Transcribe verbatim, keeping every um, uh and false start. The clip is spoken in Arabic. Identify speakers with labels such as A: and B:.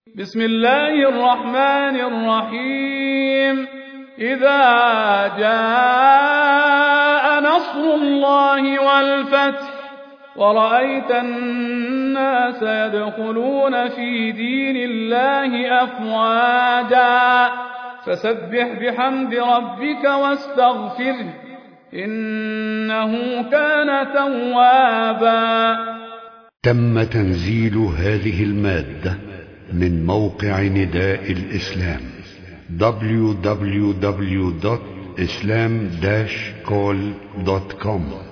A: بسم الله الرحمن الرحيم. إذا جاء نصر الله والفتح ورأيت الناس يدخلون في دين الله أفواجا فسبح بحمد ربك واستغفره إنه كان توابا.
B: تم تنزيل هذه المادة من موقع نداء الإسلام دبليو دبليو دبليو دوت إسلام داش كول دوت كوم.